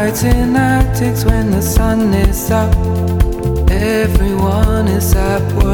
Nights in attics when the sun is up. Everyone is at work.